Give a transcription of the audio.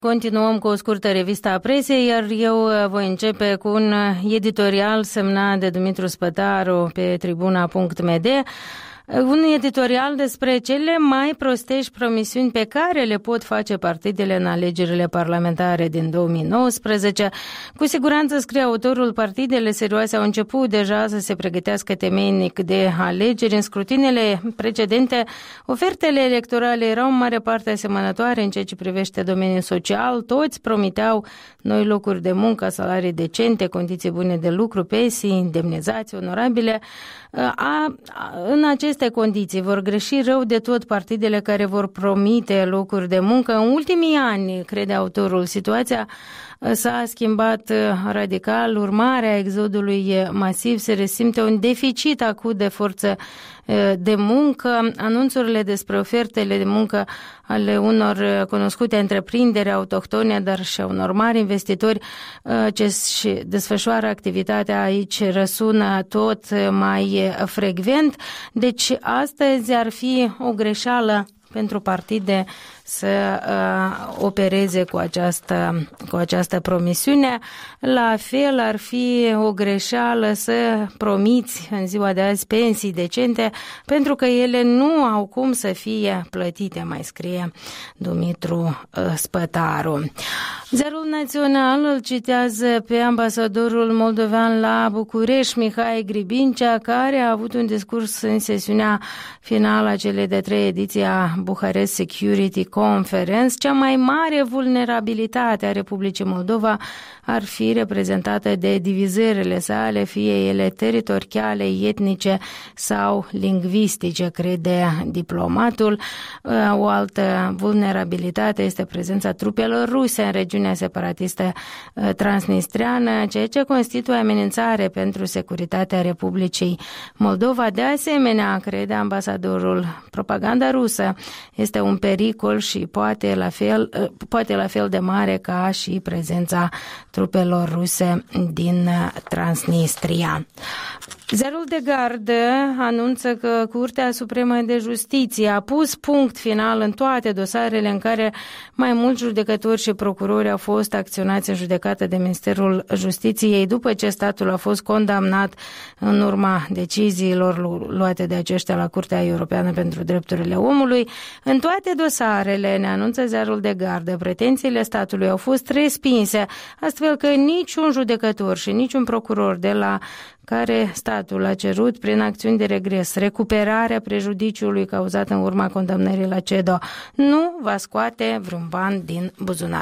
Continuăm cu o scurtă revistă a presei, iar eu voi începe cu un editorial semnat de Dumitru Spătaru pe tribuna.md. Un editorial despre cele mai prostești promisiuni pe care le pot face partidele în alegerile parlamentare din 2019. Cu siguranță, scrie autorul, partidele serioase au început deja să se pregătească temeinic de alegeri. În scrutinele precedente, ofertele electorale erau în mare parte asemănătoare în ceea ce privește domeniul social. Toți promiteau noi locuri de muncă, salarii decente, condiții bune de lucru, pensii, indemnizații onorabile. În aceste condiții vor greși rău de tot partidele care vor promite locuri de muncă. În ultimii ani, crede autorul, situația s-a schimbat radical. Urmarea exodului masiv se resimte un deficit acut de forță de muncă. Anunțurile despre ofertele de muncă ale unor cunoscute întreprinderi autohtone, dar și a unor mari investitori ce își desfășoară activitatea aici răsună tot mai frecvent. Deci astăzi ar fi o greșeală pentru partide să opereze cu această promisiune. La fel ar fi o greșeală să promiți în ziua de azi pensii decente, pentru că ele nu au cum să fie plătite, mai scrie Dumitru Spătaru. Ziarul Național îl citează pe ambasadorul moldovean la București, Mihai Gribincea, care a avut un discurs în sesiunea finală a celei de 3 ediții a Bucharest Security Conference. Cea mai mare vulnerabilitate a Republicii Moldova ar fi reprezentată de divizările sale, fie ele teritoriale, etnice sau lingvistice, crede diplomatul. O altă vulnerabilitate este prezența trupelor ruse în regiunea separatistă transnistreană, ceea ce constituie amenințare pentru securitatea Republicii Moldova. De asemenea, crede ambasadorul, propaganda rusă este un pericol și poate la fel de mare ca și prezența trupelor ruse din Transnistria. Ziarul de Gardă anunță că Curtea Supremă de Justiție a pus punct final în toate dosarele în care mai mulți judecători și procurori au fost acționați în judecată de Ministerul Justiției după ce statul a fost condamnat în urma deciziilor luate de aceștia la Curtea Europeană pentru Drepturile Omului. În toate dosarele, ne anunță Ziarul de Gardă, pretențiile statului au fost respinse, astfel că niciun judecător și niciun procuror de la care statul a cerut prin acțiuni de regres recuperarea prejudiciului cauzat în urma condamnării la CEDO nu va scoate vreun ban din buzunar.